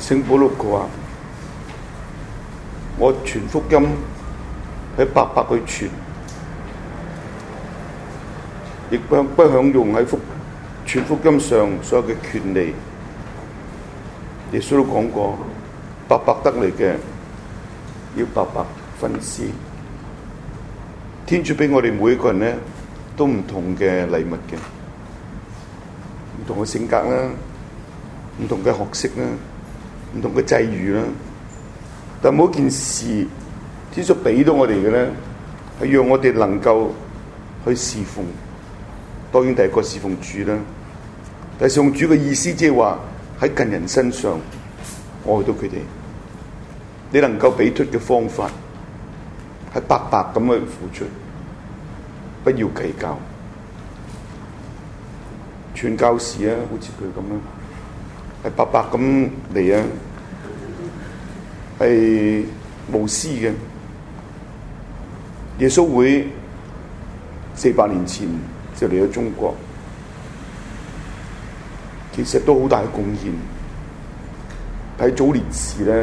聖保祿佢話：我傳福音係白白去傳，亦不享用喺傳福音上所有嘅權利。耶穌都講過，白白得嚟嘅要白白分施。天主俾我哋每一個人咧都唔同嘅禮物嘅，唔同嘅性格啦，唔同嘅學識啦，唔同嘅際遇啦。但每一件事，天主俾到我哋嘅咧，係讓我哋能夠去侍奉。當然第一個侍奉主啦，但係侍奉主嘅意思即係話喺近人身上愛到佢哋。你能夠俾出嘅方法係白白咁去付出，不要計較。傳教士啊，好似佢咁樣，係白白咁嚟啊，係無私嘅。耶穌會400年前就嚟咗中國，其實都好大嘅貢獻。喺早年時咧，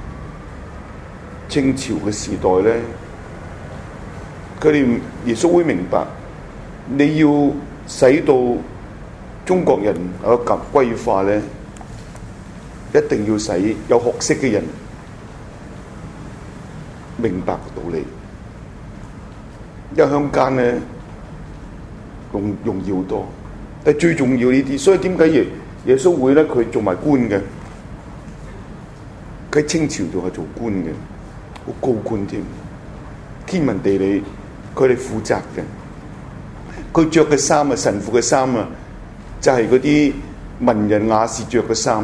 清朝嘅時代咧，佢哋耶穌會明白，你要使到中國人有個歸化咧，一定要使有學識嘅人明白道理。因為鄉間咧容易好多，但係最重要呢啲，所以點解耶穌會咧佢做埋官嘅？佢喺清朝度係做官嘅，好高官添，天文地理佢哋負責嘅。佢着嘅衫啊，神父嘅衫啊，就係嗰啲文人雅士着嘅衫，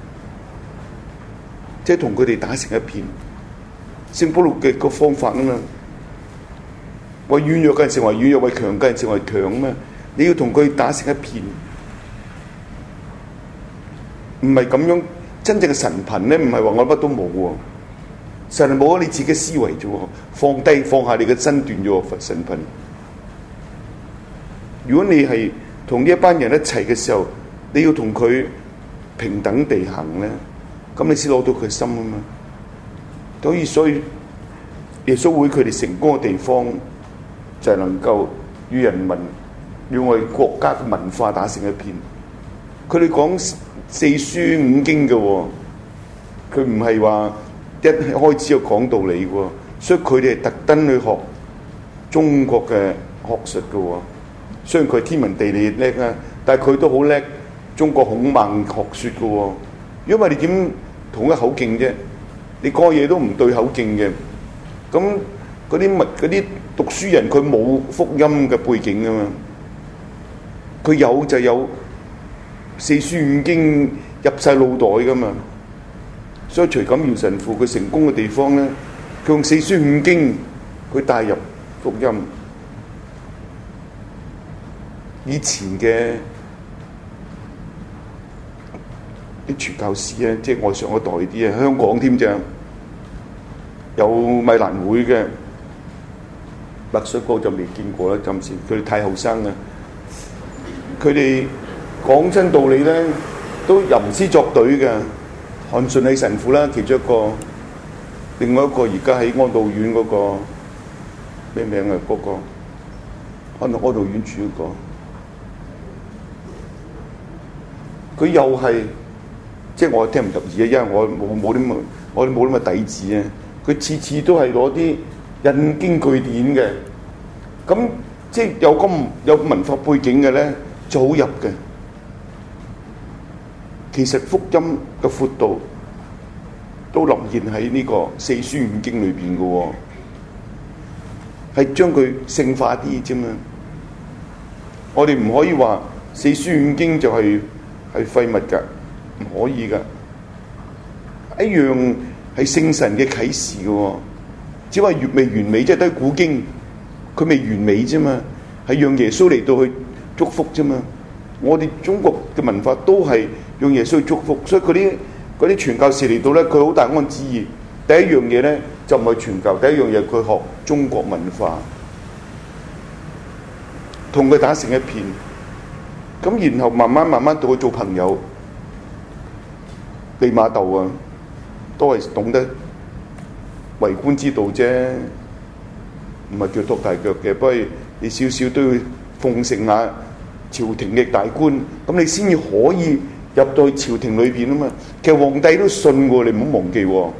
即係同佢哋打成一片。聖保祿嘅個方法啊嘛，為軟弱嘅人成為軟弱，為強嘅人成為強啊嘛。你要同佢打成一片，唔係咁樣。真正嘅神貧咧，唔係話我乜都冇喎，神係冇咗你自己思維啫喎，放下你嘅身段啫喎，神貧。如果你係同呢一班人一齊嘅時候，你要同佢平等地行咧，咁你先攞到佢心啊嘛。所以耶穌會佢哋成功嘅地方，就係能夠與人民、與我哋國家嘅文化打成一片。佢哋講4書5經嘅喎，佢唔係話一開始就講道理嘅喎，所以佢哋係特登去學中國嘅學術嘅喎。雖然佢天文地理叻啊，但係佢都好叻中國孔孟學説嘅喎。如果唔係你點同一口徑啫？你講嘢都唔對口徑嘅，咁嗰啲讀書人佢冇福音嘅背景啊嘛，佢有就有4書5經入晒腦袋噶嘛。所以徐錦苗神父佢成功嘅地方咧，佢用4書5經佢帶入福音。以前嘅啲傳教士啊，即係我上一代啲啊，香港添啫，有米蘭會嘅，墨水哥就未見過啦，暫時佢哋太後生啦。佢哋講真道理咧，都吟詩作對嘅。韓順禮神父啦，其中一個，另外一個而家喺安道院嗰個咩名啊？嗰個安道院主嗰個，佢又係即係我聽唔入耳啊，因為我冇啲咁嘅底子啊。佢次次都係攞啲引經據典嘅，咁即係有文化背景嘅咧，就好入嘅。其實福音嘅闊度都臨現喺呢個4書5經裏邊嘅喎，係將佢聖化啲啫嘛。我哋唔可以話4書5經就係廢物㗎，唔可以㗎。一樣係聖神嘅啟示嘅喎，只係未完美，即係都係古經，佢未完美啫嘛，係讓耶穌嚟到去祝福啫嘛。我哋中國嘅文化都係用耶穌去祝福，所以嗰啲傳教士嚟到咧，佢好大安旨意。第一樣嘢咧就唔係傳教，第一樣嘢佢學中國文化，同佢打成一片。咁然後慢慢到佢做朋友，利瑪竇啊， 都係懂得為官之道啫，唔係叫托大腳嘅。不過你少少都要奉承下朝廷嘅大官，咁你先至可以入到去朝廷裏邊啊嘛。其實皇帝都信喎，你唔好忘記喎。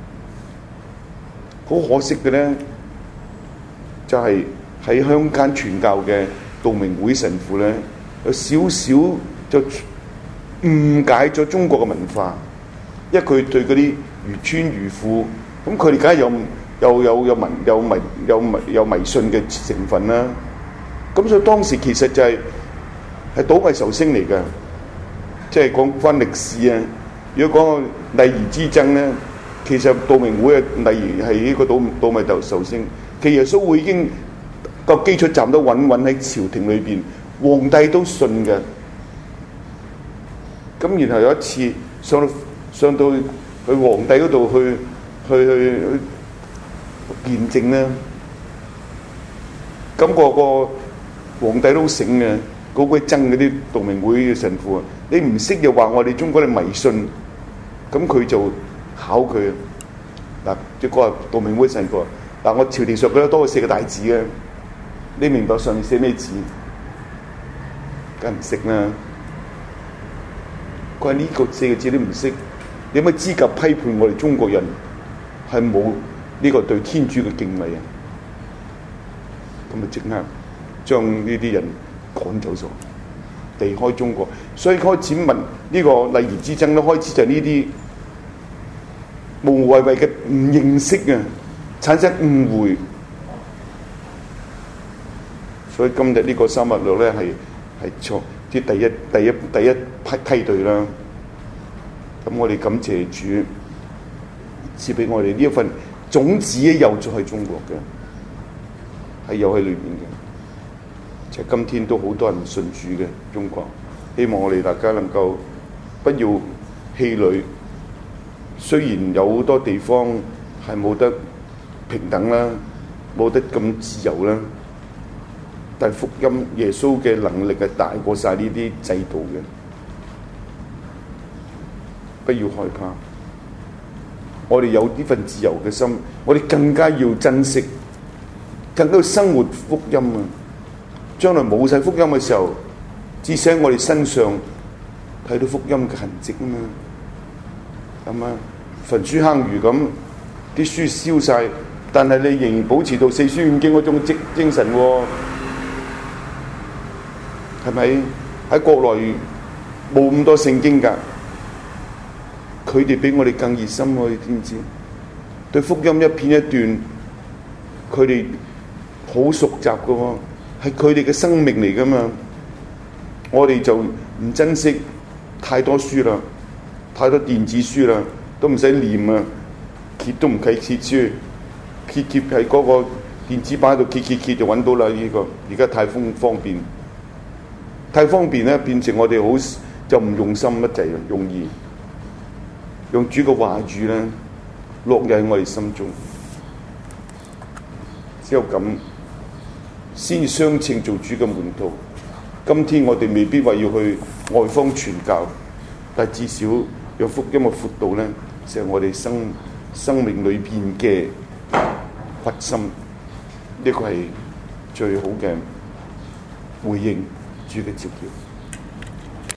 好可惜嘅咧，就係喺鄉間傳教嘅道明會神父咧，有少少就誤解咗中國嘅文化，因為佢對嗰啲漁村漁婦，咁佢哋梗係有迷信嘅成分啦。咁所以當時其實就係倒米壽星嚟嘅，即係講翻歷史啊。如果講個禮儀之爭咧，其實道明會嘅禮儀係呢個倒米壽星。其實耶穌會已經個基礎站得穩穩喺朝廷裏邊，皇帝都信嘅。咁然後有一次上到去皇帝嗰度去見證咧，咁個皇帝都醒嘅，嗰鬼憎嗰啲道明會嘅神父啊！你唔識又話我哋中國人迷信，咁佢就考佢嗱，即係嗰個道明會神父嗱，我朝廷上嗰多過4個大字嘅，你明白上面寫咩字？梗唔識啦！佢話呢個4個字你唔識，你有乜資格批判我哋中國人係冇呢個對天主嘅敬畏啊？咁咪即刻將呢啲人趕走咗，離開中國。所以開始問呢個禮儀之爭咧，開始就係呢啲無謂謂嘅唔認識啊，產生誤會。所以今日呢個三一六咧係錯啲第一批梯隊啦。咁我哋感謝主賜俾我哋呢一份種子咧，有咗喺中國嘅，係有喺裏邊嘅。其實今天都好多人信主嘅中國，希望我哋大家能夠不要氣餒。雖然有好多地方係冇得平等啦，冇得咁自由啦，但係福音耶穌嘅能力係大過晒呢啲制度嘅。不要害怕，我哋有呢份自由嘅心，我哋更加要珍惜，更加要生活福音啊！將來冇晒福音嘅時候，至少喺我哋身上睇到福音嘅痕跡啊嘛。咁啊，焚書坑儒咁，啲書燒晒，但係你仍然保持到四書五經嗰種精神喎，係咪？喺國內冇咁多聖經㗎，佢哋比我哋更熱心喎，你知唔知？對福音一片一段，佢哋好熟習㗎喎，係佢哋嘅生命嚟㗎嘛。我哋就唔珍惜太多書啦，太多電子書啦，都唔使念啊，揭都唔計揭書，揭喺嗰個電子版度揭就揾到啦。呢個而家太方便，太方便咧，變成我哋好就唔用心乜滯啊，容易用主嘅話語咧落入喺我哋心中，只有咁先相稱做主嘅門徒。今天我哋未必話要去外方傳教，但至少有福音嘅闊度咧，就係我哋生命裏邊嘅核心。呢個係最好嘅回應主嘅召叫。